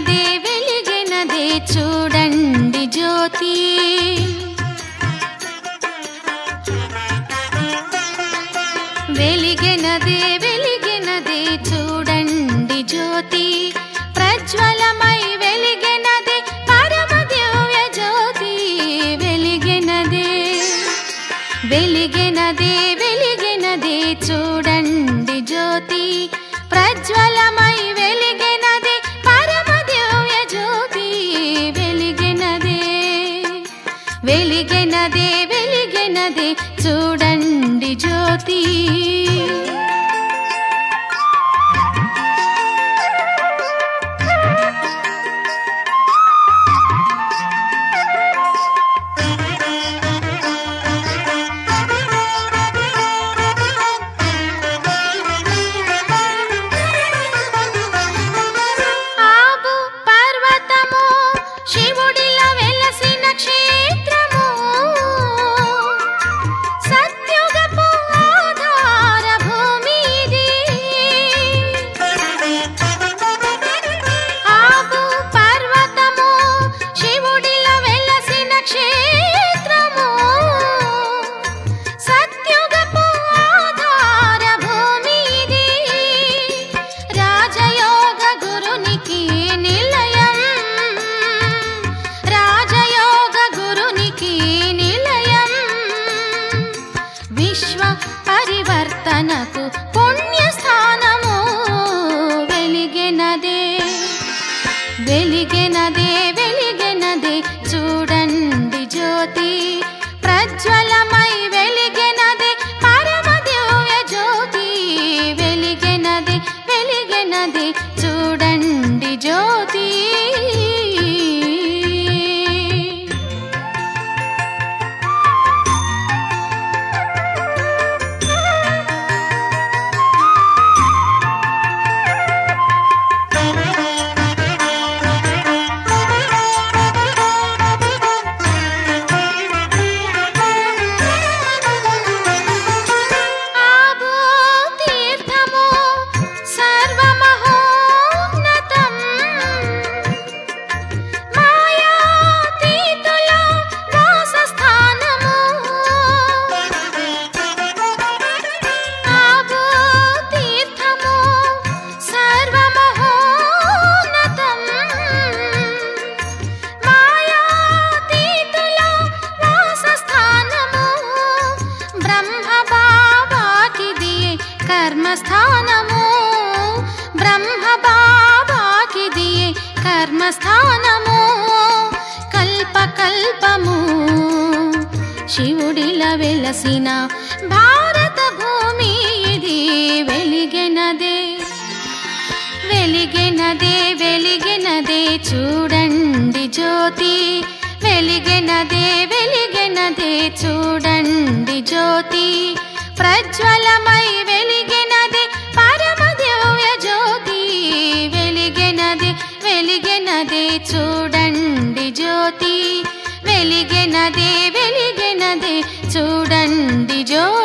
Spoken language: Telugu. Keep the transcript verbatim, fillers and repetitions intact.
వెలిగెనదే వెలిగెనదే చూడండి జ్యోతి వెలిగెనదే వెలిగెనదే చూడండి జ్యోతి ప్రజ్వలమై వెలిగెనదే పరమ దివ్య జ్యోతి వెలిగెనదే వెలిగెనదే వెలిగెనదే చూడండి జ్యోతి ప్రజ్వలమై వెలిగెనదే పరమ దివ్య జ్యోతి వెలిగెనదే వెలిగెనదే వెలిగెనదే చూడండి జ్యోతి పరివర్తనకు పుణ్యస్థానము వెలిగెనదే వెలిగెనదే వెలిగెనదే చూడండి జ్యోతి ప్రజ్వలమై వెలిగెనదే పరమ దివ్య జ్యోతి వెలిగెనదే వెలిగెనదే చూడండి జ్యోతి కర్మస్థానము బ్రహ్మ బాబాకిది కర్మస్థానము కల్ప కల్పము శివుడిలా వెలసిన భారత భూమి ఇది వెలిగెనదే వెలిగెనదే వెలిగెనదే చూడండి జ్యోతి వెలిగెనదే వెలిగెనదే చూడండి జ్యోతి ప్రజ్వలమై వెలిగెనదే పరమ దివ్య జ్యోతి వెలిగెనదే వెలిగెనదే చూడండి జ్యోతి వెలిగెనదే వెలిగెనదే చూడండి జ్యోతి